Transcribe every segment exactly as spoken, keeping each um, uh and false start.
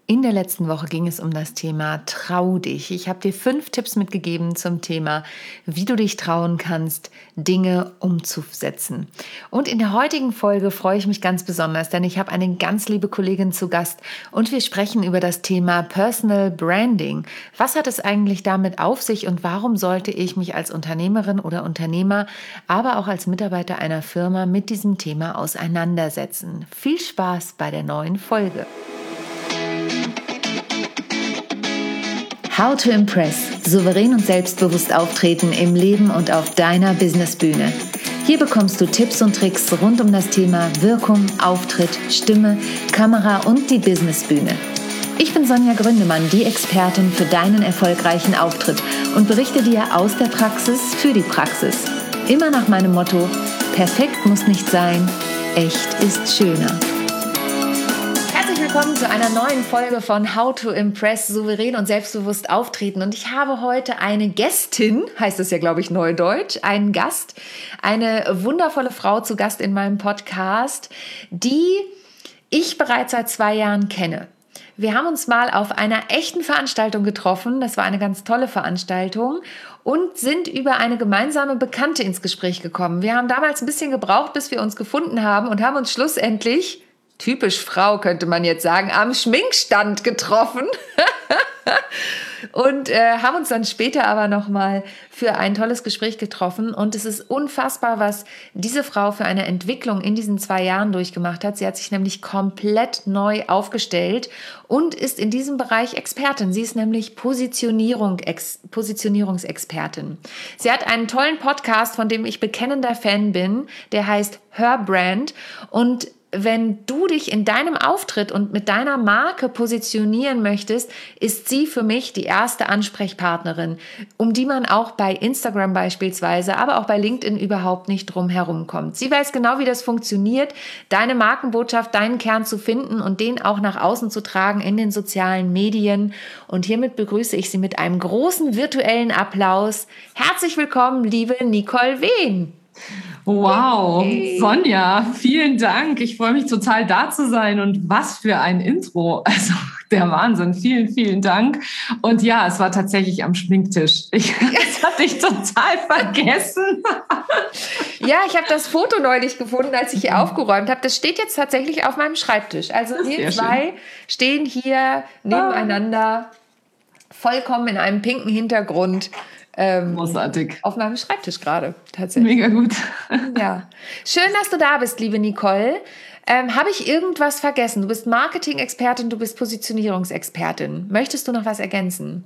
In der letzten Woche ging es um das Thema Trau dich. Ich habe dir fünf Tipps mitgegeben zum Thema, wie du dich trauen kannst, Dinge umzusetzen. Und in der heutigen Folge freue ich mich ganz besonders, denn ich habe eine ganz liebe Kollegin zu Gast und wir sprechen über das Thema Personal Branding. Was hat es eigentlich damit auf sich und warum sollte ich mich als Unternehmerin oder Unternehmer, aber auch als Mitarbeiter einer Firma mit diesem Thema auseinandersetzen? Viel Spaß bei der neuen Folge. How to Impress. Souverän und selbstbewusst auftreten im Leben und auf deiner Businessbühne. Hier bekommst du Tipps und Tricks rund um das Thema Wirkung, Auftritt, Stimme, Kamera und die Businessbühne. Ich bin Sonja Gründemann, die Expertin für deinen erfolgreichen Auftritt und berichte dir aus der Praxis für die Praxis. Immer nach meinem Motto: Perfekt muss nicht sein, echt ist schöner. Willkommen zu einer neuen Folge von How to Impress, souverän und selbstbewusst auftreten. Und ich habe heute eine Gästin, heißt es ja, glaube ich, neudeutsch, einen Gast, eine wundervolle Frau zu Gast in meinem Podcast, die ich bereits seit zwei Jahren kenne. Wir haben uns mal auf einer echten Veranstaltung getroffen, das war eine ganz tolle Veranstaltung, und sind über eine gemeinsame Bekannte ins Gespräch gekommen. Wir haben damals ein bisschen gebraucht, bis wir uns gefunden haben und haben uns schlussendlich, typisch Frau könnte man jetzt sagen, am Schminkstand getroffen und äh, haben uns dann später aber nochmal für ein tolles Gespräch getroffen. Und es ist unfassbar, was diese Frau für eine Entwicklung in diesen zwei Jahren durchgemacht hat. Sie hat sich nämlich komplett neu aufgestellt und ist in diesem Bereich Expertin. Sie ist nämlich Positionierung, Ex, Positionierungsexpertin. Sie hat einen tollen Podcast, von dem ich bekennender Fan bin, der heißt Her Brand. Und wenn du dich in deinem Auftritt und mit deiner Marke positionieren möchtest, ist sie für mich die erste Ansprechpartnerin, um die man auch bei Instagram beispielsweise, aber auch bei LinkedIn überhaupt nicht drum herum kommt. Sie weiß genau, wie das funktioniert, deine Markenbotschaft, deinen Kern zu finden und den auch nach außen zu tragen in den sozialen Medien. Und hiermit begrüße ich sie mit einem großen virtuellen Applaus. Herzlich willkommen, liebe Nicole Wehn. Wow, Sonja, vielen Dank. Ich freue mich total, da zu sein. Und was für ein Intro. Also der Wahnsinn. Vielen, vielen Dank. Und ja, es war tatsächlich am Schminktisch. Ich, das hatte ich total vergessen. Ja, ich habe das Foto neulich gefunden, als ich hier aufgeräumt habe. Das steht jetzt tatsächlich auf meinem Schreibtisch. Also wir zwei schön. Stehen hier nebeneinander, vollkommen in einem pinken Hintergrund. Ähm, Großartig. Auf meinem Schreibtisch gerade, tatsächlich. Mega gut. Ja. Schön, dass du da bist, liebe Nicole. Ähm, habe ich irgendwas vergessen? Du bist Marketing-Expertin, du bist Positionierungsexpertin. Möchtest du noch was ergänzen?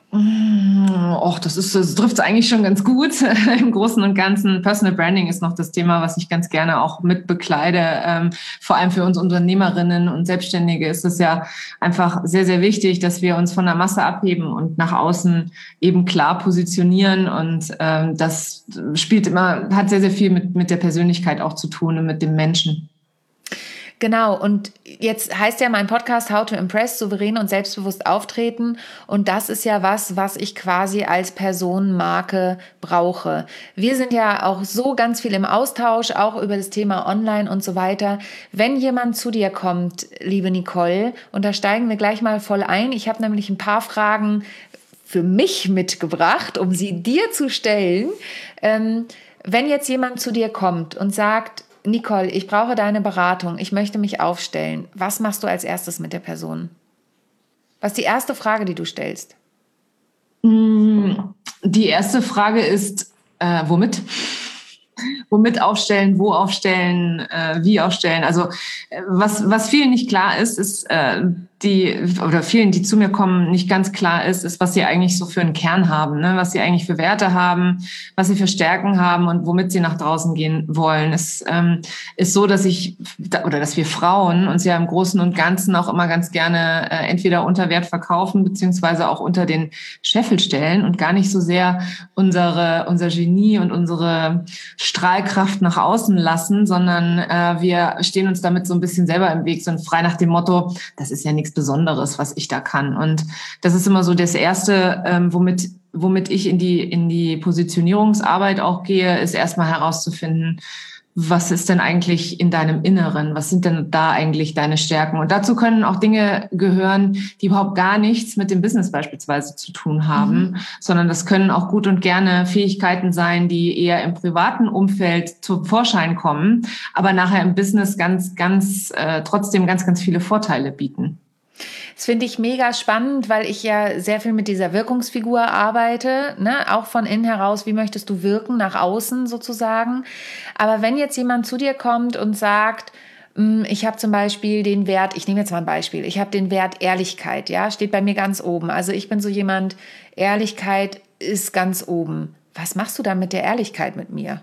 Och, das ist, das trifft es eigentlich schon ganz gut. Im Großen und Ganzen. Personal Branding ist noch das Thema, was ich ganz gerne auch mit bekleide. Ähm, vor allem für uns Unternehmerinnen und Selbstständige ist es ja einfach sehr, sehr wichtig, dass wir uns von der Masse abheben und nach außen eben klar positionieren. Und ähm, das spielt immer, hat sehr, sehr viel mit, mit der Persönlichkeit auch zu tun und mit dem Menschen. Genau, und jetzt heißt ja mein Podcast How to Impress, souverän und selbstbewusst auftreten. Und das ist ja was, was ich quasi als Personenmarke brauche. Wir sind ja auch so ganz viel im Austausch, auch über das Thema Online und so weiter. Wenn jemand zu dir kommt, liebe Nicole, und da steigen wir gleich mal voll ein. Ich habe nämlich ein paar Fragen für mich mitgebracht, um sie dir zu stellen. Ähm, wenn jetzt jemand zu dir kommt und sagt: Nicole, ich brauche deine Beratung, ich möchte mich aufstellen. Was machst du als erstes mit der Person? Was ist die erste Frage, die du stellst? Die erste Frage ist, äh, womit? Womit aufstellen, wo aufstellen, äh, wie aufstellen. Also äh, was, was vielen nicht klar ist, ist äh, die, oder vielen, die zu mir kommen, nicht ganz klar ist, ist, was sie eigentlich so für einen Kern haben, ne? Was sie eigentlich für Werte haben, was sie für Stärken haben und womit sie nach draußen gehen wollen. Es ähm, ist so, dass ich, oder dass wir Frauen uns ja im Großen und Ganzen auch immer ganz gerne äh, entweder unter Wert verkaufen, beziehungsweise auch unter den Scheffel stellen und gar nicht so sehr unsere, unser Genie und unsere Strahlkraft nach außen lassen, sondern äh, wir stehen uns damit so ein bisschen selber im Weg, so frei nach dem Motto, das ist ja nichts Besonderes, was ich da kann. Und das ist immer so das Erste, ähm, womit womit ich in die in die Positionierungsarbeit auch gehe, ist erstmal herauszufinden, was ist denn eigentlich in deinem Inneren? Was sind denn da eigentlich deine Stärken? Und dazu können auch Dinge gehören, die überhaupt gar nichts mit dem Business beispielsweise zu tun haben, mhm. sondern das können auch gut und gerne Fähigkeiten sein, die eher im privaten Umfeld zum Vorschein kommen, aber nachher im Business ganz, ganz, äh, trotzdem ganz, ganz viele Vorteile bieten. Das finde ich mega spannend, weil ich ja sehr viel mit dieser Wirkungsfigur arbeite, ne? Auch von innen heraus, wie möchtest du wirken, nach außen sozusagen. Aber wenn jetzt jemand zu dir kommt und sagt, ich habe zum Beispiel den Wert, ich nehme jetzt mal ein Beispiel, ich habe den Wert Ehrlichkeit, ja, steht bei mir ganz oben. Also ich bin so jemand, Ehrlichkeit ist ganz oben. Was machst du dann mit der Ehrlichkeit mit mir?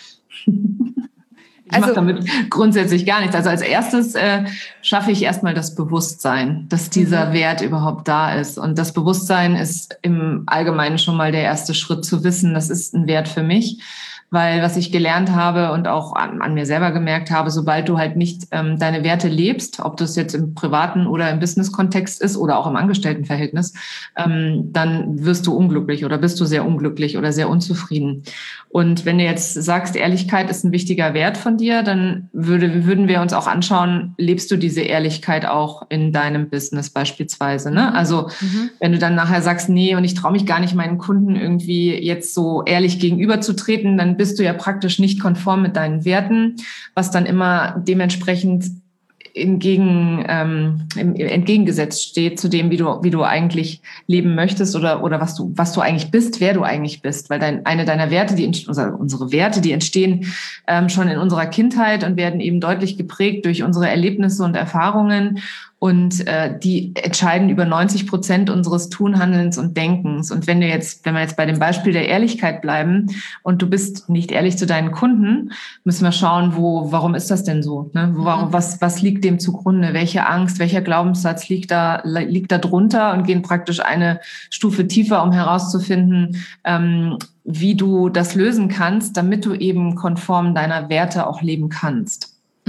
Ich also, mache damit grundsätzlich gar nichts. Also als erstes äh, schaffe ich erstmal das Bewusstsein, dass dieser mhm. Wert überhaupt da ist. Und das Bewusstsein ist im Allgemeinen schon mal der erste Schritt zu wissen, das ist ein Wert für mich. Weil was ich gelernt habe und auch an, an mir selber gemerkt habe, sobald du halt nicht ähm, deine Werte lebst, ob das jetzt im privaten oder im Business-Kontext ist oder auch im Angestelltenverhältnis, ähm, dann wirst du unglücklich oder bist du sehr unglücklich oder sehr unzufrieden. Und wenn du jetzt sagst, Ehrlichkeit ist ein wichtiger Wert von dir, dann würde, würden wir uns auch anschauen, lebst du diese Ehrlichkeit auch in deinem Business beispielsweise? Ne? Also mhm. wenn du dann nachher sagst, nee, und ich traue mich gar nicht, meinen Kunden irgendwie jetzt so ehrlich gegenüberzutreten, dann bist du ja praktisch nicht konform mit deinen Werten, was dann immer dementsprechend entgegen, ähm, entgegengesetzt steht zu dem, wie du, wie du eigentlich leben möchtest oder, oder was du, was du eigentlich bist, wer du eigentlich bist. Weil dein, eine deiner Werte, die, unsere, unsere Werte, die entstehen ähm, schon in unserer Kindheit und werden eben deutlich geprägt durch unsere Erlebnisse und Erfahrungen. Und äh, die entscheiden über neunzig Prozent unseres Tun, Handelns und Denkens. Und wenn du jetzt, wenn wir jetzt bei dem Beispiel der Ehrlichkeit bleiben und du bist nicht ehrlich zu deinen Kunden, müssen wir schauen, wo, warum ist das denn so? Ne? Warum, was, was liegt dem zugrunde? Welche Angst, welcher Glaubenssatz liegt da, liegt da drunter und gehen praktisch eine Stufe tiefer, um herauszufinden, ähm, wie du das lösen kannst, damit du eben konform deiner Werte auch leben kannst.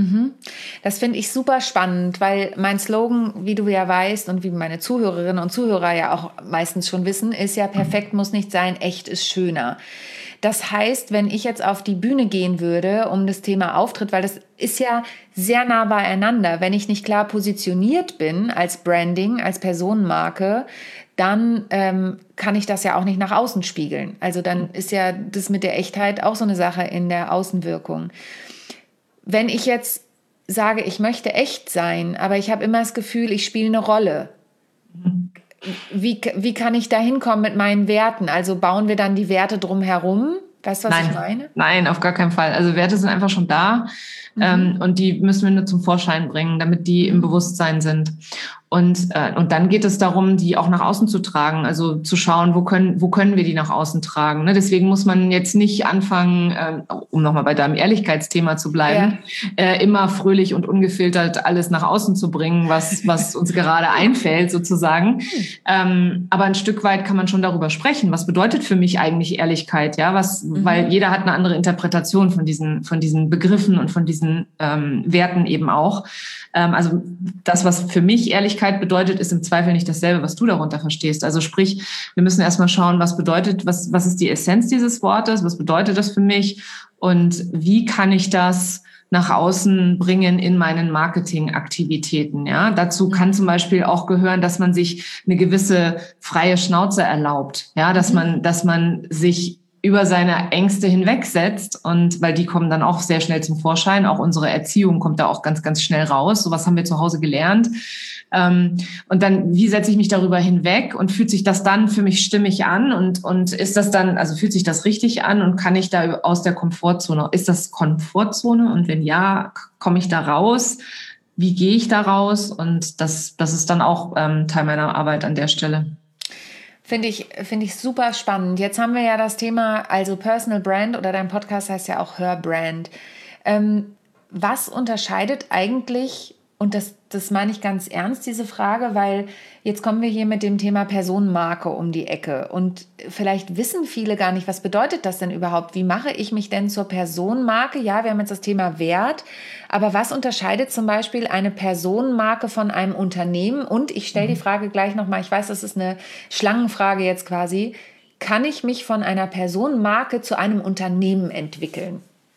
Das finde ich super spannend, weil mein Slogan, wie du ja weißt und wie meine Zuhörerinnen und Zuhörer ja auch meistens schon wissen, ist ja, perfekt muss nicht sein, echt ist schöner. Das heißt, wenn ich jetzt auf die Bühne gehen würde, um das Thema Auftritt, weil das ist ja sehr nah beieinander, wenn ich nicht klar positioniert bin als Branding, als Personenmarke, dann ähm, kann ich das ja auch nicht nach außen spiegeln. Also dann ist ja das mit der Echtheit auch so eine Sache in der Außenwirkung. Wenn ich jetzt sage, ich möchte echt sein, aber ich habe immer das Gefühl, ich spiele eine Rolle. Wie, wie kann ich da hinkommen mit meinen Werten? Also bauen wir dann die Werte drumherum? Weißt du, was Nein, ich meine? Nein, auf gar keinen Fall. Also Werte sind einfach schon da mhm. ähm, und die müssen wir nur zum Vorschein bringen, damit die im Bewusstsein sind. Und, äh, und dann geht es darum, die auch nach außen zu tragen, also zu schauen, wo können, wo können wir die nach außen tragen. Ne? Deswegen muss man jetzt nicht anfangen, äh, um nochmal bei deinem Ehrlichkeitsthema zu bleiben, ja. äh, immer fröhlich und ungefiltert alles nach außen zu bringen, was, was uns gerade einfällt sozusagen. Ähm, aber ein Stück weit kann man schon darüber sprechen. Was bedeutet für mich eigentlich Ehrlichkeit? Ja, was, mhm. weil jeder hat eine andere Interpretation von diesen, von diesen Begriffen und von diesen ähm, Werten eben auch. Ähm, also das, was für mich Ehrlichkeit bedeutet, ist im Zweifel nicht dasselbe, was du darunter verstehst. Also sprich, wir müssen erstmal schauen, was bedeutet, was, was ist die Essenz dieses Wortes, was bedeutet das für mich und wie kann ich das nach außen bringen in meinen Marketingaktivitäten. Ja, dazu kann zum Beispiel auch gehören, dass man sich eine gewisse freie Schnauze erlaubt. Ja, dass man, dass man sich über seine Ängste hinwegsetzt und weil die kommen dann auch sehr schnell zum Vorschein. Auch unsere Erziehung kommt da auch ganz, ganz schnell raus. Sowas haben wir zu Hause gelernt. Und dann, wie setze ich mich darüber hinweg und fühlt sich das dann für mich stimmig an und, und ist das dann, also fühlt sich das richtig an und kann ich da aus der Komfortzone, ist das Komfortzone und wenn ja, komme ich da raus? Wie gehe ich da raus? Und das, das ist dann auch ähm, Teil meiner Arbeit an der Stelle. Finde ich, finde ich super spannend. Jetzt haben wir ja das Thema, also Personal Brand oder dein Podcast heißt ja auch Her Brand. Ähm, was unterscheidet eigentlich, und das, das meine ich ganz ernst, diese Frage, weil jetzt kommen wir hier mit dem Thema Personenmarke um die Ecke und vielleicht wissen viele gar nicht, was bedeutet das denn überhaupt? Wie mache ich mich denn zur Personenmarke? Ja, wir haben jetzt das Thema Wert, aber was unterscheidet zum Beispiel eine Personenmarke von einem Unternehmen? Und ich stelle die Frage gleich nochmal, ich weiß, das ist eine Schlangenfrage jetzt quasi, kann ich mich von einer Personenmarke zu einem Unternehmen entwickeln?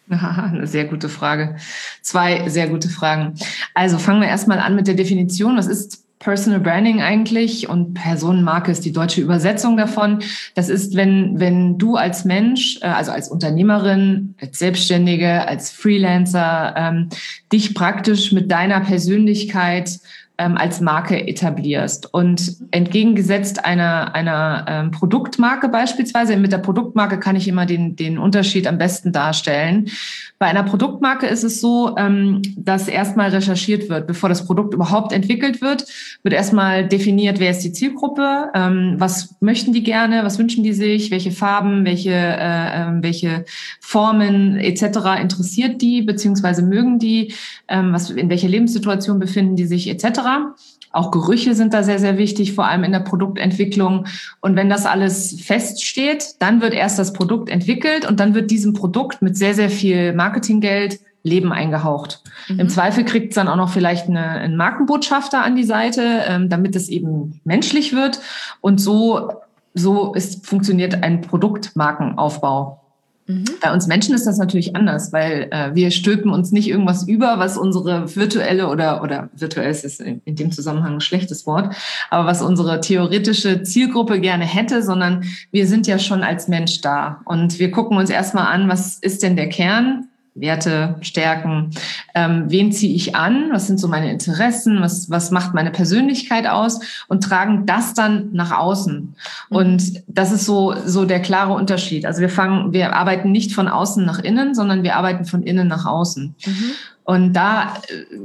Eine sehr gute Frage. Zwei sehr gute Fragen. Also fangen wir erstmal an mit der Definition. Was ist Personal Branding eigentlich? Und Personenmarke ist die deutsche Übersetzung davon. Das ist, wenn, wenn du als Mensch, also als Unternehmerin, als Selbstständige, als Freelancer, ähm, dich praktisch mit deiner Persönlichkeit ähm, als Marke etablierst. Und entgegengesetzt einer, einer ähm, Produktmarke beispielsweise, mit der Produktmarke kann ich immer den, den Unterschied am besten darstellen. Bei einer Produktmarke ist es so, ähm, dass erstmal recherchiert wird, bevor das Produkt überhaupt entwickelt wird, wird erstmal definiert, wer ist die Zielgruppe, ähm, was möchten die gerne, was wünschen die sich, welche Farben, welche, äh, äh, welche Formen et cetera interessiert die, beziehungsweise mögen die, ähm, was, in welcher Lebenssituation befinden die sich et cetera. Auch Gerüche sind da sehr, sehr wichtig, vor allem in der Produktentwicklung. Und wenn das alles feststeht, dann wird erst das Produkt entwickelt und dann wird diesem Produkt mit sehr, sehr viel Marketinggeld Leben eingehaucht. Mhm. Im Zweifel kriegt es dann auch noch vielleicht eine, einen Markenbotschafter an die Seite, ähm, damit es eben menschlich wird. Und so, so ist, funktioniert ein Produktmarkenaufbau. Mhm. Bei uns Menschen ist das natürlich anders, weil äh, wir stülpen uns nicht irgendwas über, was unsere virtuelle oder, oder virtuell ist es in, in dem Zusammenhang ein schlechtes Wort, aber was unsere theoretische Zielgruppe gerne hätte, sondern wir sind ja schon als Mensch da. Und wir gucken uns erstmal an, was ist denn der Kern? Werte, Stärken, ähm, wen ziehe ich an, was sind so meine Interessen, was, was macht meine Persönlichkeit aus und tragen das dann nach außen. Und das ist so, so der klare Unterschied. Also wir fangen, wir arbeiten nicht von außen nach innen, sondern wir arbeiten von innen nach außen. Mhm. Und da äh,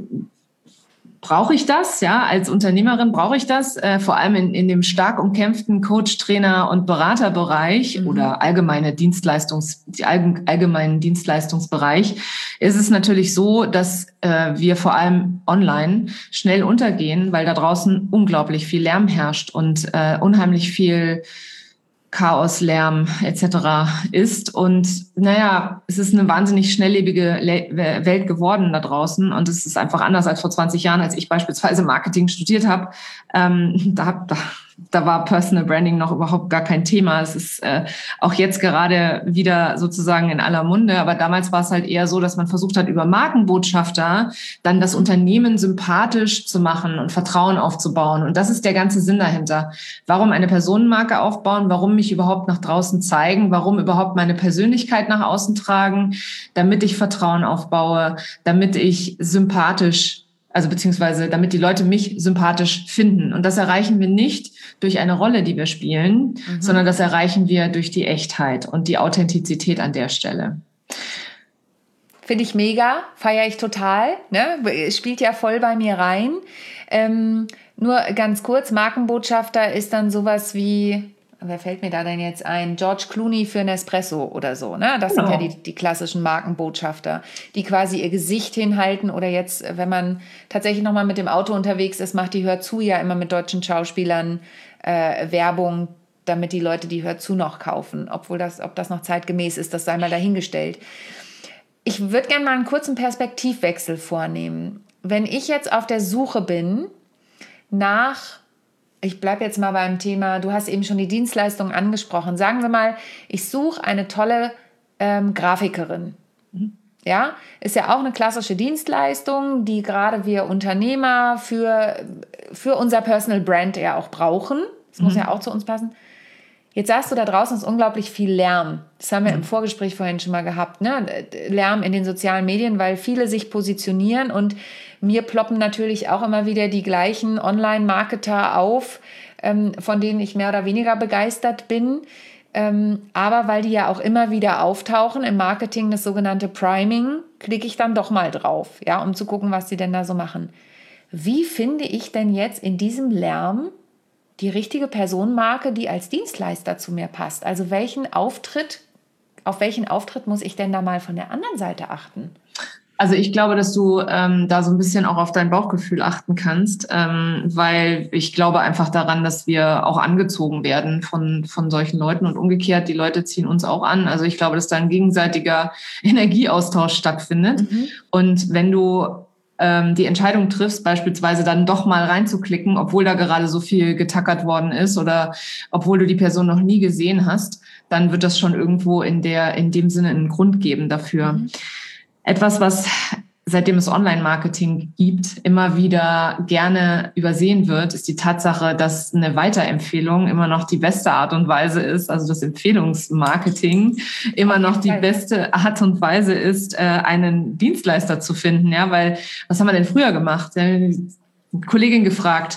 brauche ich das, ja, als Unternehmerin brauche ich das, äh, vor allem in, in dem stark umkämpften Coach-, Trainer- und Beraterbereich mhm. oder allgemeine Dienstleistungs, allgemeinen Dienstleistungsbereich ist es natürlich so, dass äh, wir vor allem online schnell untergehen, weil da draußen unglaublich viel Lärm herrscht und äh, unheimlich viel Chaos, Lärm et cetera ist. Und naja, es ist eine wahnsinnig schnelllebige Le- Welt geworden da draußen. Und es ist einfach anders als vor zwanzig Jahren, als ich beispielsweise Marketing studiert habe. Ähm, da, da, da war Personal Branding noch überhaupt gar kein Thema. Es ist äh, auch jetzt gerade wieder sozusagen in aller Munde. Aber damals war es halt eher so, dass man versucht hat, über Markenbotschafter dann das Unternehmen sympathisch zu machen und Vertrauen aufzubauen. Und das ist der ganze Sinn dahinter. Warum eine Personenmarke aufbauen? Warum mich überhaupt nach draußen zeigen? Warum überhaupt meine Persönlichkeit nach außen tragen? Damit ich Vertrauen aufbaue, damit ich sympathisch Also beziehungsweise damit die Leute mich sympathisch finden. Und das erreichen wir nicht durch eine Rolle, die wir spielen, mhm. sondern das erreichen wir durch die Echtheit und die Authentizität an der Stelle. Finde ich mega, feiere ich total. Ne? Spielt ja voll bei mir rein. Ähm, nur ganz kurz, Markenbotschafter ist dann sowas wie... Wer fällt mir da denn jetzt ein? George Clooney für Nespresso oder so. Ne? Das genau. sind ja die, die klassischen Markenbotschafter, die quasi ihr Gesicht hinhalten. Oder jetzt, wenn man tatsächlich nochmal mit dem Auto unterwegs ist, macht die Hör zu ja immer mit deutschen Schauspielern äh, Werbung, damit die Leute die Hör zu noch kaufen. Obwohl das, ob das noch zeitgemäß ist, das sei mal dahingestellt. Ich würde gerne mal einen kurzen Perspektivwechsel vornehmen. Wenn ich jetzt auf der Suche bin nach... Ich bleibe jetzt mal beim Thema, du hast eben schon die Dienstleistung angesprochen. Sagen wir mal, ich suche eine tolle ähm, Grafikerin. Ja, ist ja auch eine klassische Dienstleistung, die gerade wir Unternehmer für, für unser Personal Brand ja auch brauchen. Das mhm. muss ja auch zu uns passen. Jetzt sagst du, da draußen ist unglaublich viel Lärm. Das haben wir mhm. im Vorgespräch vorhin schon mal gehabt. Ne? Lärm in den sozialen Medien, weil viele sich positionieren und mir ploppen natürlich auch immer wieder die gleichen Online-Marketer auf, ähm, von denen ich mehr oder weniger begeistert bin. Ähm, aber weil die ja auch immer wieder auftauchen im Marketing, das sogenannte Priming, klicke ich dann doch mal drauf, ja, um zu gucken, was die denn da so machen. Wie finde ich denn jetzt in diesem Lärm die richtige Personenmarke, die als Dienstleister zu mir passt? Also welchen Auftritt, auf welchen Auftritt muss ich denn da mal von der anderen Seite achten? Also ich glaube, dass du ähm, da so ein bisschen auch auf dein Bauchgefühl achten kannst, ähm, weil ich glaube einfach daran, dass wir auch angezogen werden von von solchen Leuten und umgekehrt, die Leute ziehen uns auch an. Also ich glaube, dass da ein gegenseitiger Energieaustausch stattfindet. Mhm. Und wenn du ähm, die Entscheidung triffst, beispielsweise dann doch mal reinzuklicken, obwohl da gerade so viel getackert worden ist oder obwohl du die Person noch nie gesehen hast, dann wird das schon irgendwo in der, in dem Sinne einen Grund geben dafür. Mhm. Etwas, was seitdem es Online-Marketing gibt, immer wieder gerne übersehen wird, ist die Tatsache, dass eine Weiterempfehlung immer noch die beste Art und Weise ist, also das Empfehlungsmarketing immer noch die beste Art und Weise ist, einen Dienstleister zu finden. Ja, weil was haben wir denn früher gemacht? Eine Kollegin gefragt,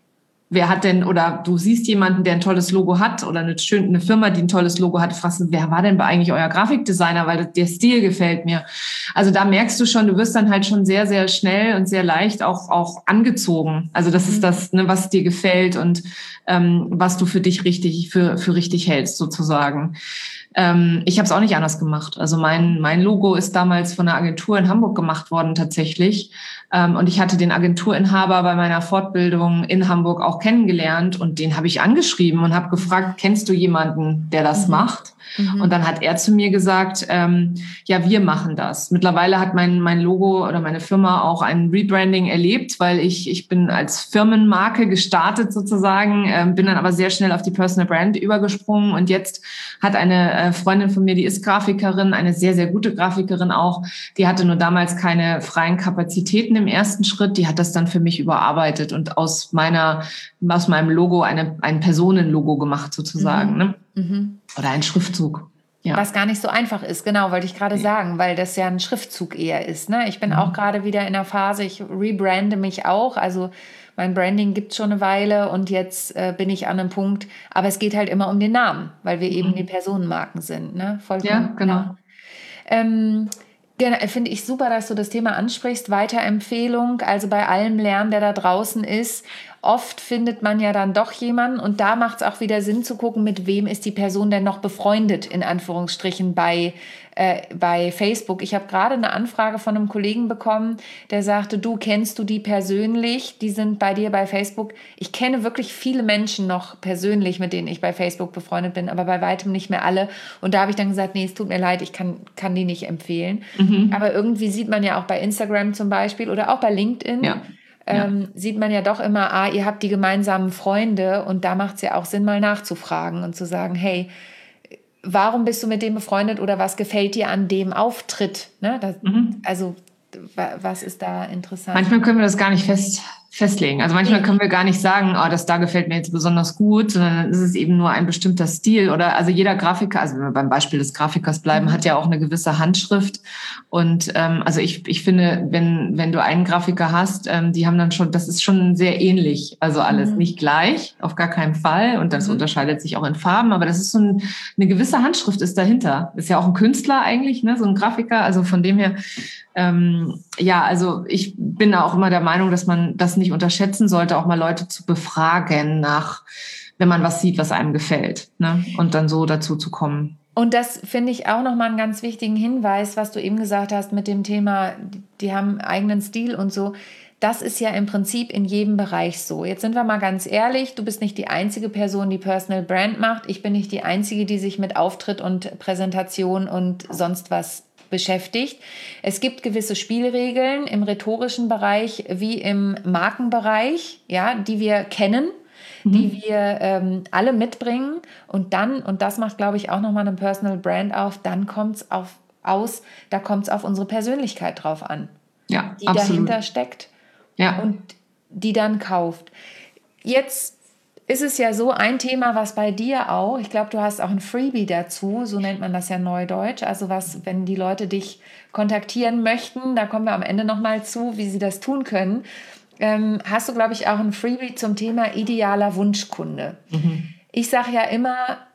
wer hat denn, oder du siehst jemanden, der ein tolles Logo hat oder eine, schön, eine Firma, die ein tolles Logo hat, fragst du, wer war denn eigentlich euer Grafikdesigner, weil der Stil gefällt mir. Also da merkst du schon, du wirst dann halt schon sehr, sehr schnell und sehr leicht auch, auch angezogen. Also das ist das, ne, was dir gefällt und ähm, was du für dich richtig, für, für richtig hältst sozusagen. Ähm, ich habe es auch nicht anders gemacht. Also mein, mein Logo ist damals von einer Agentur in Hamburg gemacht worden tatsächlich. Ähm, und ich hatte den Agenturinhaber bei meiner Fortbildung in Hamburg auch kennengelernt und den habe ich angeschrieben und habe gefragt, kennst du jemanden, der das mhm. macht? Mhm. Und dann hat er zu mir gesagt, ähm, ja, wir machen das. Mittlerweile hat mein, mein Logo oder meine Firma auch ein Rebranding erlebt, weil ich, ich bin als Firmenmarke gestartet sozusagen, ähm, bin dann aber sehr schnell auf die Personal Brand übergesprungen und jetzt hat eine äh, Freundin von mir, die ist Grafikerin, eine sehr, sehr gute Grafikerin auch, die hatte nur damals keine freien Kapazitäten im ersten Schritt, die hat das dann für mich überarbeitet und aus meiner, aus meinem Logo eine, ein Personenlogo gemacht sozusagen, mhm. ne? Mhm. Oder ein Schriftzug. Ja. Was gar nicht so einfach ist, genau, wollte ich gerade okay. sagen, weil das ja ein Schriftzug eher ist. Ne? Ich bin mhm. auch gerade wieder in der Phase, ich rebrande mich auch, also mein Branding gibt es schon eine Weile und jetzt äh, bin ich an einem Punkt, aber es geht halt immer um den Namen, weil wir mhm. eben die Personenmarken sind. Ne? Vollkommen, ja, genau. Ja. Ähm, Finde ich super, dass du das Thema ansprichst. Weiterempfehlung, also bei allem Lernen, der da draußen ist. Oft findet man ja dann doch jemanden und da macht es auch wieder Sinn zu gucken, mit wem ist die Person denn noch befreundet, in Anführungsstrichen, bei, äh, bei Facebook. Ich habe gerade eine Anfrage von einem Kollegen bekommen, der sagte, du, kennst du die persönlich? Die sind bei dir bei Facebook. Ich kenne wirklich viele Menschen noch persönlich, mit denen ich bei Facebook befreundet bin, aber bei weitem nicht mehr alle. Und da habe ich dann gesagt, nee, es tut mir leid, ich kann, kann die nicht empfehlen. Mhm. Aber irgendwie sieht man ja auch bei Instagram zum Beispiel oder auch bei LinkedIn, ja. Ähm, ja. sieht man ja doch immer, ah, ihr habt die gemeinsamen Freunde und da macht es ja auch Sinn, mal nachzufragen und zu sagen, hey, warum bist du mit dem befreundet oder was gefällt dir an dem Auftritt? Ne? Das, mhm. Also was ist da interessant? Manchmal können wir das gar nicht fest, festlegen. Also manchmal nee. können wir gar nicht sagen, oh, das da gefällt mir jetzt besonders gut, sondern dann ist es eben nur ein bestimmter Stil oder also jeder Grafiker, also wenn wir beim Beispiel des Grafikers bleiben, mhm. hat ja auch eine gewisse Handschrift und ähm, also ich ich finde, wenn wenn du einen Grafiker hast, ähm, die haben dann schon, das ist schon sehr ähnlich, also alles mhm. nicht gleich, auf gar keinen Fall und das mhm. unterscheidet sich auch in Farben, aber das ist so ein, eine gewisse Handschrift ist dahinter. Ist ja auch ein Künstler eigentlich, ne, so ein Grafiker, also von dem her ähm, ja, also ich bin auch immer der Meinung, dass man das nicht unterschätzen sollte, auch mal Leute zu befragen nach, wenn man was sieht, was einem gefällt, ne? Und dann so dazu zu kommen. Und das finde ich auch nochmal einen ganz wichtigen Hinweis, was du eben gesagt hast mit dem Thema, die haben einen eigenen Stil und so. Das ist ja im Prinzip in jedem Bereich so. Jetzt sind wir mal ganz ehrlich, du bist nicht die einzige Person, die Personal Brand macht. Ich bin nicht die einzige, die sich mit Auftritt und Präsentation und sonst was beschäftigt. Es gibt gewisse Spielregeln im rhetorischen Bereich wie im Markenbereich, ja, die wir kennen, mhm. die wir ähm, alle mitbringen. Und dann, und das macht, glaube ich, auch nochmal eine Personal Brand auf, dann kommt es auf, aus, da kommt es auf unsere Persönlichkeit drauf an, ja, die absolut. dahinter steckt ja. und die dann kauft. Jetzt ist es ja so ein Thema, was bei dir auch, ich glaube, du hast auch ein Freebie dazu, so nennt man das ja neudeutsch, also was, wenn die Leute dich kontaktieren möchten, da kommen wir am Ende nochmal zu, wie sie das tun können, ähm, hast du, glaube ich, auch ein Freebie zum Thema idealer Wunschkunde. Mhm. Ich sage ja immer,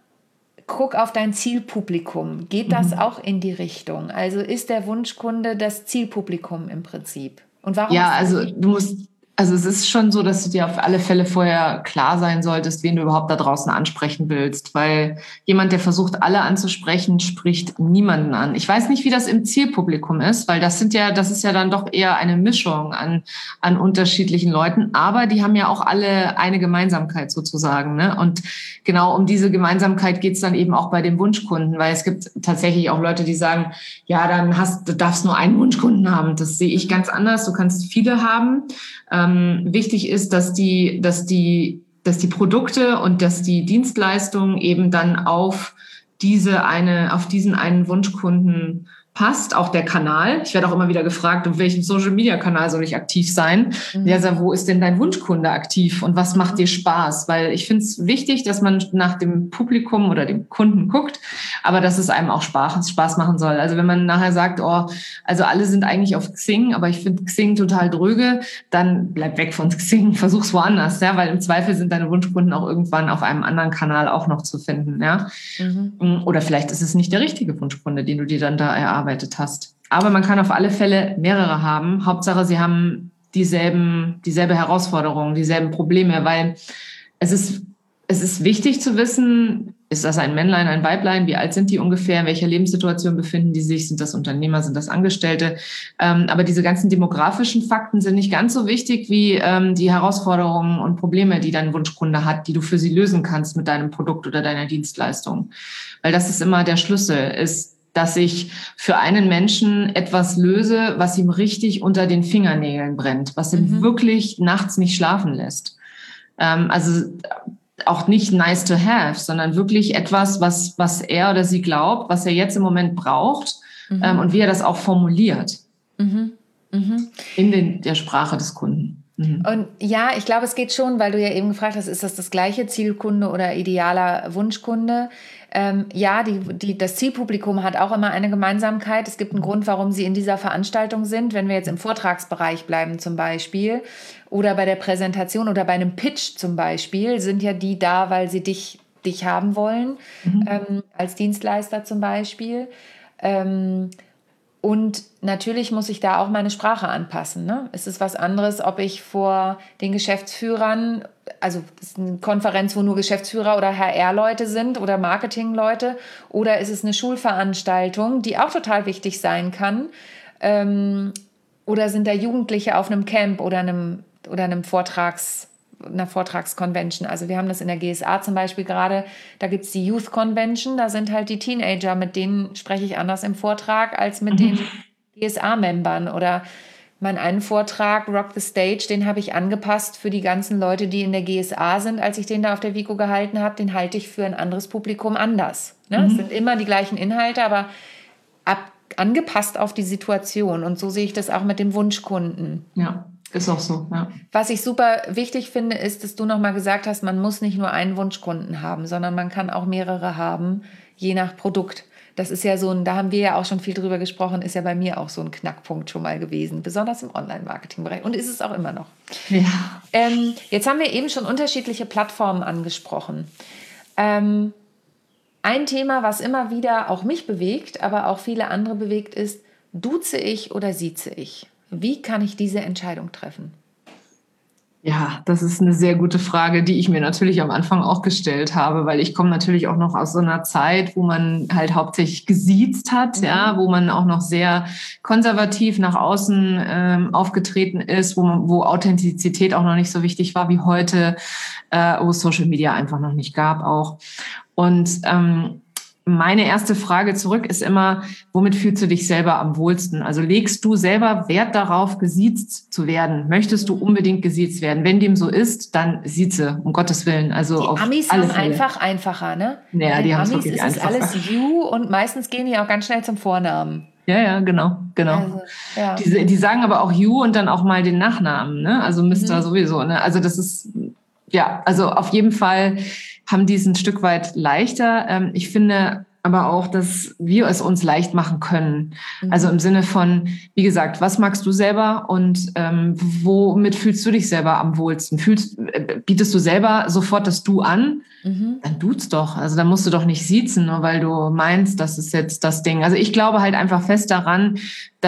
guck auf dein Zielpublikum. Geht das mhm. auch in die Richtung? Also ist der Wunschkunde das Zielpublikum im Prinzip? Und warum ja, also du musst Also es ist schon so, dass du dir auf alle Fälle vorher klar sein solltest, wen du überhaupt da draußen ansprechen willst, weil jemand, der versucht, alle anzusprechen, spricht niemanden an. Ich weiß nicht, wie das im Zielpublikum ist, weil das sind ja, das ist ja dann doch eher eine Mischung an, an unterschiedlichen Leuten, aber die haben ja auch alle eine Gemeinsamkeit sozusagen, ne? Und genau um diese Gemeinsamkeit geht's dann eben auch bei den Wunschkunden, weil es gibt tatsächlich auch Leute, die sagen, ja, dann hast, du darfst nur einen Wunschkunden haben. Das sehe ich ganz anders. Du kannst viele haben. Ähm, wichtig ist, dass die, dass die, dass die Produkte und dass die Dienstleistung eben dann auf diese eine, auf diesen einen Wunschkunden passt, auch der Kanal. Ich werde auch immer wieder gefragt, auf welchem Social-Media-Kanal soll ich aktiv sein? Mhm. Ja, sag, wo ist denn dein Wunschkunde aktiv und was macht dir Spaß? Weil ich finde es wichtig, dass man nach dem Publikum oder dem Kunden guckt, aber dass es einem auch Spaß, Spaß machen soll. Also wenn man nachher sagt, oh, also alle sind eigentlich auf Xing, aber ich finde Xing total dröge, dann bleib weg von Xing, versuch's woanders, ja, weil im Zweifel sind deine Wunschkunden auch irgendwann auf einem anderen Kanal auch noch zu finden, ja. Mhm. Oder vielleicht ist es nicht der richtige Wunschkunde, den du dir dann da erarbeitest. Hast. Aber man kann auf alle Fälle mehrere haben. Hauptsache, sie haben dieselben, dieselbe Herausforderungen, dieselben Probleme, weil es ist, es ist wichtig zu wissen, ist das ein Männlein, ein Weiblein, wie alt sind die ungefähr, in welcher Lebenssituation befinden die sich, sind das Unternehmer, sind das Angestellte. Ähm, aber diese ganzen demografischen Fakten sind nicht ganz so wichtig wie ähm, die Herausforderungen und Probleme, die dein Wunschkunde hat, die du für sie lösen kannst mit deinem Produkt oder deiner Dienstleistung. Weil das ist immer der Schlüssel, ist, dass ich für einen Menschen etwas löse, was ihm richtig unter den Fingernägeln brennt, was ihn mhm. wirklich nachts nicht schlafen lässt. Ähm, also auch nicht nice to have, sondern wirklich etwas, was, was er oder sie glaubt, was er jetzt im Moment braucht mhm. ähm, und wie er das auch formuliert mhm. Mhm. in den, der Sprache des Kunden. Mhm. Und ja, ich glaube, es geht schon, weil du ja eben gefragt hast, ist das das gleiche Zielkunde oder idealer Wunschkunde? Ähm, ja, die, die, das Zielpublikum hat auch immer eine Gemeinsamkeit. Es gibt einen Grund, warum sie in dieser Veranstaltung sind. Wenn wir jetzt im Vortragsbereich bleiben zum Beispiel oder bei der Präsentation oder bei einem Pitch zum Beispiel, sind ja die da, weil sie dich, dich haben wollen, mhm. ähm, als Dienstleister zum Beispiel. Ähm, Und natürlich muss ich da auch meine Sprache anpassen. Ne? Es ist was anderes, ob ich vor den Geschäftsführern, also das ist eine Konferenz, wo nur Geschäftsführer oder H R-Leute sind oder Marketingleute, oder ist es eine Schulveranstaltung, die auch total wichtig sein kann, ähm, oder sind da Jugendliche auf einem Camp oder einem, oder einem Vortrags einer Vortragsconvention. Also wir haben das in der G S A zum Beispiel gerade, da gibt es die Youth Convention, da sind halt die Teenager, mit denen spreche ich anders im Vortrag als mit mhm. den G S A-Membern. Oder meinen einen Vortrag, Rock the Stage, den habe ich angepasst für die ganzen Leute, die in der G S A sind. Als ich den da auf der Vico gehalten habe, den halte ich für ein anderes Publikum anders. Ne? Mhm. Es sind immer die gleichen Inhalte, aber ab, angepasst auf die Situation. Und so sehe ich das auch mit dem Wunschkunden. Ja. Ist auch so, ja. Was ich super wichtig finde, ist, dass du nochmal gesagt hast, man muss nicht nur einen Wunschkunden haben, sondern man kann auch mehrere haben, je nach Produkt. Das ist ja so ein, da haben wir ja auch schon viel drüber gesprochen, ist ja bei mir auch so ein Knackpunkt schon mal gewesen, besonders im Online-Marketing-Bereich, und ist es auch immer noch. Ja. Ähm, jetzt haben wir eben schon unterschiedliche Plattformen angesprochen. Ähm, ein Thema, was immer wieder auch mich bewegt, aber auch viele andere bewegt, ist, duze ich oder sieze ich? Wie kann ich diese Entscheidung treffen? Ja, das ist eine sehr gute Frage, die ich mir natürlich am Anfang auch gestellt habe, weil ich komme natürlich auch noch aus so einer Zeit, wo man halt hauptsächlich gesiezt hat, mhm. ja, wo man auch noch sehr konservativ nach außen ähm, aufgetreten ist, wo man, wo Authentizität auch noch nicht so wichtig war wie heute, äh, wo es Social Media einfach noch nicht gab auch. Und ähm, meine erste Frage zurück ist immer, womit fühlst du dich selber am wohlsten? Also legst du selber Wert darauf, gesiezt zu werden? Möchtest du unbedingt gesiezt werden? Wenn dem so ist, dann sieze, um Gottes Willen. Also die auf Amis alle haben Fälle. einfach einfacher, ne? Ja, die haben es wirklich Amis ist einfacher. Es alles you und meistens gehen die auch ganz schnell zum Vornamen. Ja, ja, genau, genau. Also, ja. Die, die sagen aber auch you und dann auch mal den Nachnamen, ne? Also Mister Mhm. sowieso, ne? Also das ist, ja, also auf jeden Fall haben die es ein Stück weit leichter. Ähm, ich finde aber auch, dass wir es uns leicht machen können. Mhm. Also im Sinne von, wie gesagt, was magst du selber und ähm, womit fühlst du dich selber am wohlsten? Fühlst, äh, bietest du selber sofort das Du an? Mhm. Dann duzt doch. Also dann musst du doch nicht siezen, nur weil du meinst, das ist jetzt das Ding. Also ich glaube halt einfach fest daran, dass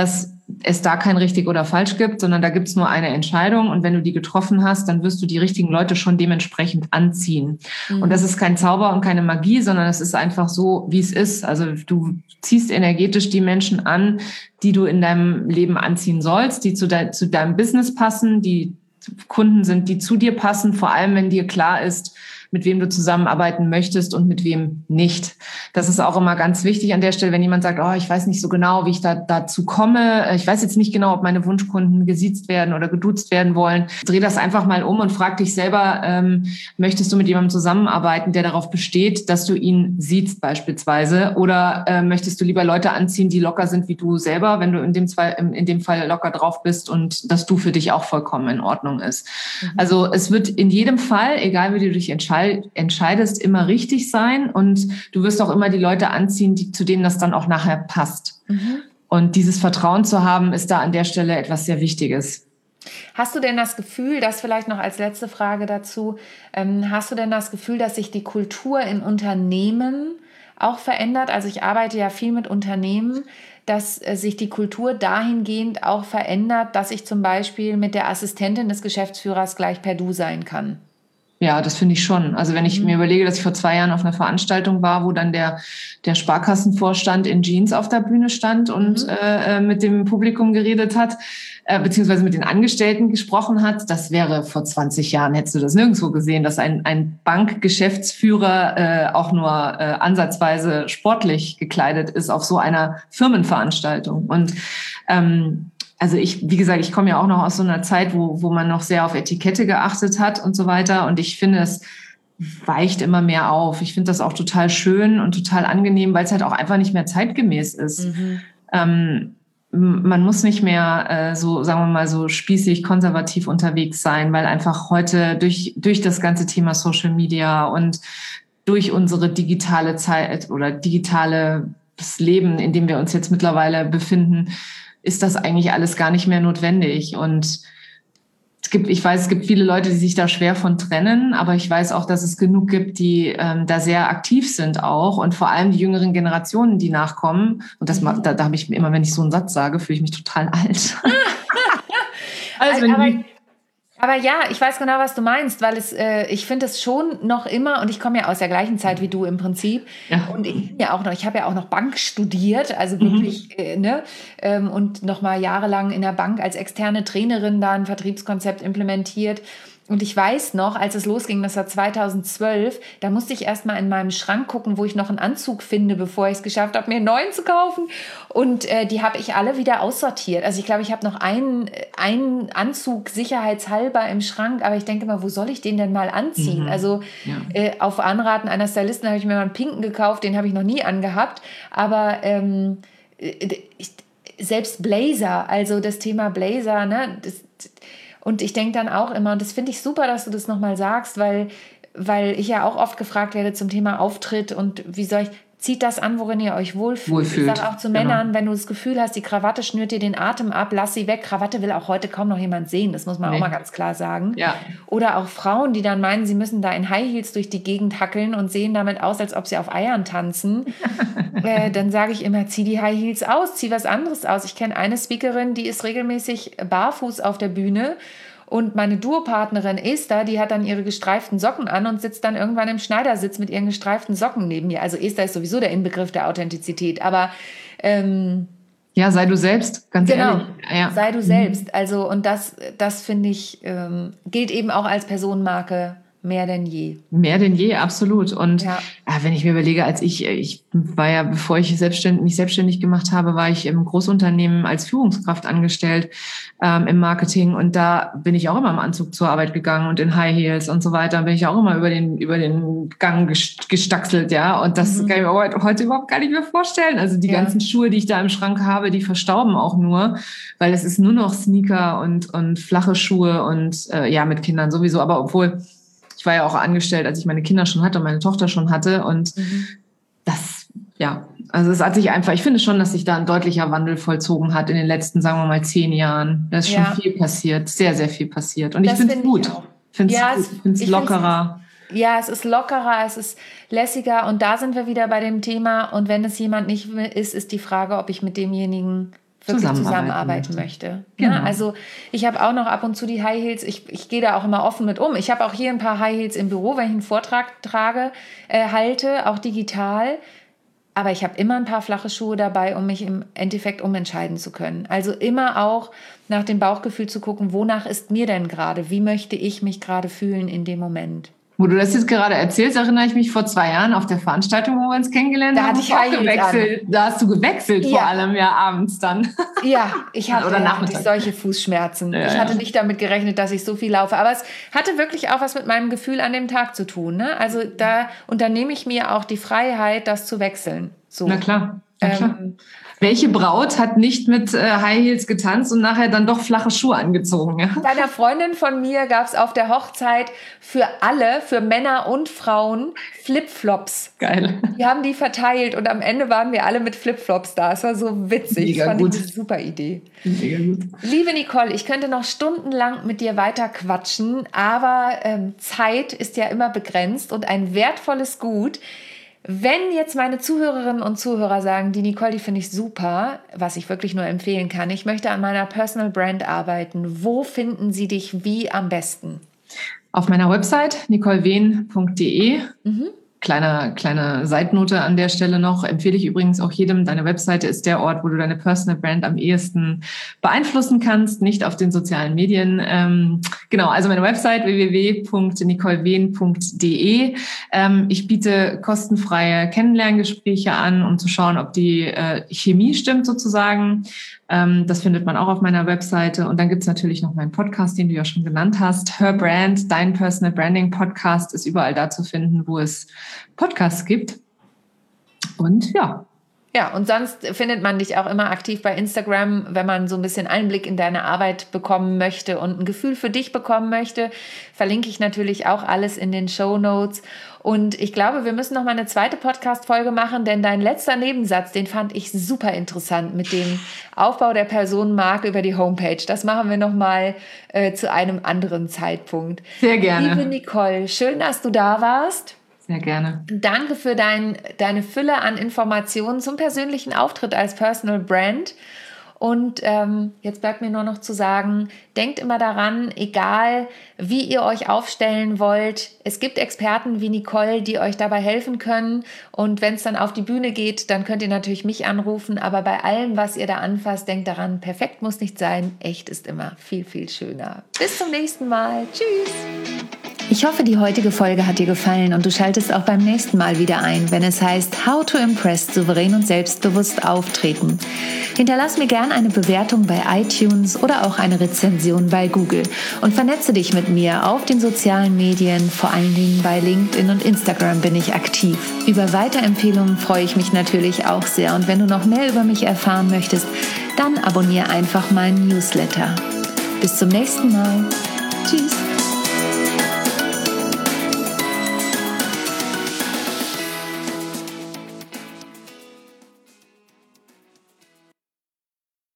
es da kein richtig oder falsch gibt, sondern da gibt es nur eine Entscheidung. Und wenn du die getroffen hast, dann wirst du die richtigen Leute schon dementsprechend anziehen. Mhm. Und das ist kein Zauber und keine Magie, sondern es ist einfach so, wie es ist. Also du ziehst energetisch die Menschen an, die du in deinem Leben anziehen sollst, die zu, de- zu deinem Business passen, die Kunden sind, die zu dir passen, vor allem wenn dir klar ist, mit wem du zusammenarbeiten möchtest und mit wem nicht. Das ist auch immer ganz wichtig an der Stelle, wenn jemand sagt, oh, ich weiß nicht so genau, wie ich da dazu komme. Ich weiß jetzt nicht genau, ob meine Wunschkunden gesiezt werden oder geduzt werden wollen. Dreh das einfach mal um und frag dich selber, ähm, möchtest du mit jemandem zusammenarbeiten, der darauf besteht, dass du ihn siezt beispielsweise, oder äh, möchtest du lieber Leute anziehen, die locker sind wie du selber, wenn du in dem, zwei, in dem Fall locker drauf bist und dass du für dich auch vollkommen in Ordnung ist. Mhm. Also es wird in jedem Fall, egal wie du dich entscheidest, entscheidest, immer richtig sein, und du wirst auch immer die Leute anziehen, die, zu denen das dann auch nachher passt. Mhm. Und dieses Vertrauen zu haben, ist da an der Stelle etwas sehr Wichtiges. Hast du denn das Gefühl, das vielleicht noch als letzte Frage dazu, ähm, hast du denn das Gefühl, dass sich die Kultur in Unternehmen auch verändert? Also ich arbeite ja viel mit Unternehmen, dass äh, sich die Kultur dahingehend auch verändert, dass ich zum Beispiel mit der Assistentin des Geschäftsführers gleich per Du sein kann. Ja, das finde ich schon. Also wenn ich mhm. mir überlege, dass ich vor zwei Jahren auf einer Veranstaltung war, wo dann der, der Sparkassenvorstand in Jeans auf der Bühne stand und mhm. äh, mit dem Publikum geredet hat, äh, beziehungsweise mit den Angestellten gesprochen hat, das wäre vor zwanzig Jahren, hättest du das nirgendwo gesehen, dass ein, ein Bankgeschäftsführer äh, auch nur äh, ansatzweise sportlich gekleidet ist auf so einer Firmenveranstaltung. Und ähm, Also ich, wie gesagt, ich komme ja auch noch aus so einer Zeit, wo, wo man noch sehr auf Etikette geachtet hat und so weiter. Und ich finde, es weicht immer mehr auf. Ich finde das auch total schön und total angenehm, weil es halt auch einfach nicht mehr zeitgemäß ist. Mhm. Ähm, man muss nicht mehr äh, so, sagen wir mal, so spießig, konservativ unterwegs sein, weil einfach heute durch, durch das ganze Thema Social Media und durch unsere digitale Zeit oder digitales Leben, in dem wir uns jetzt mittlerweile befinden, ist das eigentlich alles gar nicht mehr notwendig. Und es gibt, ich weiß, es gibt viele Leute, die sich da schwer von trennen, aber ich weiß auch, dass es genug gibt, die ähm, da sehr aktiv sind auch, und vor allem die jüngeren Generationen, die nachkommen. Und das, da, da habe ich immer, wenn ich so einen Satz sage, fühle ich mich total alt. also wenn aber, die Aber ja, ich weiß genau, was du meinst, weil es, äh, ich finde es schon noch immer, und ich komme ja aus der gleichen Zeit wie du im Prinzip, ja. und ich ja auch noch, ich habe ja auch noch Bank studiert, also wirklich, mhm. äh, ne, ähm, und noch mal jahrelang in der Bank als externe Trainerin da ein Vertriebskonzept implementiert. Und ich weiß noch, als es losging, das war zweitausendzwölf, da musste ich erst mal in meinem Schrank gucken, wo ich noch einen Anzug finde, bevor ich es geschafft habe, mir einen neuen zu kaufen. Und äh, die habe ich alle wieder aussortiert. Also ich glaube, ich habe noch einen, einen Anzug sicherheitshalber im Schrank, aber ich denke mal, wo soll ich den denn mal anziehen? Mhm. Also ja. äh, auf Anraten einer Stylistin habe ich mir mal einen pinken gekauft, den habe ich noch nie angehabt. Aber ähm, ich, selbst Blazer, also das Thema Blazer, ne, das, und ich denke dann auch immer, und das finde ich super, dass du das nochmal sagst, weil, weil ich ja auch oft gefragt werde zum Thema Auftritt und wie soll ich, zieht das an, worin ihr euch wohlfühlt. wohlfühlt. Ich sage auch zu genau. Männern, wenn du das Gefühl hast, die Krawatte schnürt dir den Atem ab, lass sie weg. Krawatte will auch heute kaum noch jemand sehen, das muss man nee. auch mal ganz klar sagen. Ja. Oder auch Frauen, die dann meinen, sie müssen da in High Heels durch die Gegend hackeln und sehen damit aus, als ob sie auf Eiern tanzen. äh, dann sage ich immer, zieh die High Heels aus, zieh was anderes aus. Ich kenne eine Speakerin, die ist regelmäßig barfuß auf der Bühne. Und meine Duopartnerin Esther, die hat dann ihre gestreiften Socken an und sitzt dann irgendwann im Schneidersitz mit ihren gestreiften Socken neben mir. Also Esther ist sowieso der Inbegriff der Authentizität. Aber ähm, ja, sei du selbst, ganz genau, ehrlich. Ja. Sei du selbst. Also und das, das finde ich, ähm, gilt eben auch als Personenmarke mehr denn je. Mehr denn je, absolut. Und ja. Ja, wenn ich mir überlege, als ich, ich war ja, bevor ich selbstständig, mich selbstständig gemacht habe, war ich im Großunternehmen als Führungskraft angestellt ähm, im Marketing. Und da bin ich auch immer im Anzug zur Arbeit gegangen und in High Heels und so weiter. Bin ich auch immer über den, über den Gang gestaxelt, ja. Und das mhm. kann ich mir heute, heute überhaupt gar nicht mehr vorstellen. Also die ja. ganzen Schuhe, die ich da im Schrank habe, die verstauben auch nur, weil es ist nur noch Sneaker und, und flache Schuhe und äh, ja, mit Kindern sowieso. Aber obwohl, ich war ja auch angestellt, als ich meine Kinder schon hatte und meine Tochter schon hatte. Und mhm. das, ja, also es hat sich einfach, ich finde schon, dass sich da ein deutlicher Wandel vollzogen hat in den letzten, sagen wir mal, zehn Jahren. Da ist ja. schon viel passiert, sehr, sehr viel passiert. Und das ich finde es gut. Ich finde es ja, gut. Ich finde es lockerer. Ja, es ist lockerer, es ist lässiger. Und da sind wir wieder bei dem Thema. Und wenn es jemand nicht ist, ist die Frage, ob ich mit demjenigen wirklich zusammenarbeiten, zusammenarbeiten möchte. möchte. Genau. Ja, also ich habe auch noch ab und zu die High Heels, ich, ich gehe da auch immer offen mit um. Ich habe auch hier ein paar High Heels im Büro, wenn ich einen Vortrag trage, äh, halte, auch digital. Aber ich habe immer ein paar flache Schuhe dabei, um mich im Endeffekt umentscheiden zu können. Also immer auch nach dem Bauchgefühl zu gucken, wonach ist mir denn gerade? Wie möchte ich mich gerade fühlen in dem Moment? Wo du das jetzt gerade erzählst, erinnere ich mich vor zwei Jahren auf der Veranstaltung, wo wir uns kennengelernt da haben. Da hatte ich auch gewechselt. An. Da hast du gewechselt, ja. Vor allem ja abends dann. Ja, ich hatte, Oder ja, hatte solche Fußschmerzen. Ja, ich hatte ja. nicht damit gerechnet, dass ich so viel laufe. Aber es hatte wirklich auch was mit meinem Gefühl an dem Tag zu tun. Ne? Also da, und da nehme ich mir auch die Freiheit, das zu wechseln. So. Na klar, na klar. Ähm, Welche Braut hat nicht mit äh, High Heels getanzt und nachher dann doch flache Schuhe angezogen? Ja? Bei einer Freundin von mir gab es auf der Hochzeit für alle, für Männer und Frauen, Flipflops. Geil. Die haben die verteilt und am Ende waren wir alle mit Flipflops da. Es war so witzig. Mega das fand gut. ich eine super Idee. Mega gut. Liebe Nicole, ich könnte noch stundenlang mit dir weiter quatschen, aber ähm, Zeit ist ja immer begrenzt und ein wertvolles Gut. Wenn jetzt meine Zuhörerinnen und Zuhörer sagen, die Nicole, die finde ich super, was ich wirklich nur empfehlen kann, ich möchte an meiner Personal Brand arbeiten, wo finden sie dich wie am besten? Auf meiner Website nicole wehn punkt de. Mhm. Kleine, kleine Seitnote an der Stelle noch, empfehle ich übrigens auch jedem, deine Webseite ist der Ort, wo du deine Personal Brand am ehesten beeinflussen kannst, nicht auf den sozialen Medien. Ähm, genau, also meine Website w w w punkt nicole wehn punkt de. Ähm, ich biete kostenfreie Kennenlerngespräche an, um zu schauen, ob die äh, Chemie stimmt sozusagen. Ähm, das findet man auch auf meiner Webseite. Und dann gibt's natürlich noch meinen Podcast, den du ja schon genannt hast. Her Brand, dein Personal Branding Podcast, ist überall da zu finden, wo es Podcasts gibt. Und ja. Ja, und sonst findet man dich auch immer aktiv bei Instagram, wenn man so ein bisschen Einblick in deine Arbeit bekommen möchte und ein Gefühl für dich bekommen möchte. Verlinke ich natürlich auch alles in den Shownotes. Und ich glaube, wir müssen noch mal eine zweite Podcast-Folge machen, denn dein letzter Nebensatz, den fand ich super interessant mit dem Aufbau der Personenmarke über die Homepage. Das machen wir noch mal äh, zu einem anderen Zeitpunkt. Sehr gerne. Liebe Nicole, schön, dass du da warst. Sehr gerne. Danke für dein, deine Fülle an Informationen zum persönlichen Auftritt als Personal Brand. Und ähm, jetzt bleibt mir nur noch zu sagen, denkt immer daran, egal wie ihr euch aufstellen wollt, es gibt Experten wie Nicole, die euch dabei helfen können. Und wenn es dann auf die Bühne geht, dann könnt ihr natürlich mich anrufen. Aber bei allem, was ihr da anfasst, denkt daran, perfekt muss nicht sein, echt ist immer viel, viel schöner. Bis zum nächsten Mal. Tschüss. Ich hoffe, die heutige Folge hat dir gefallen und du schaltest auch beim nächsten Mal wieder ein, wenn es heißt How to Impress, souverän und selbstbewusst auftreten. Hinterlass mir gern eine Bewertung bei iTunes oder auch eine Rezension bei Google und vernetze dich mit mir auf den sozialen Medien, vor allen Dingen bei LinkedIn und Instagram bin ich aktiv. Über Weiterempfehlungen freue ich mich natürlich auch sehr und wenn du noch mehr über mich erfahren möchtest, dann abonniere einfach meinen Newsletter. Bis zum nächsten Mal. Tschüss.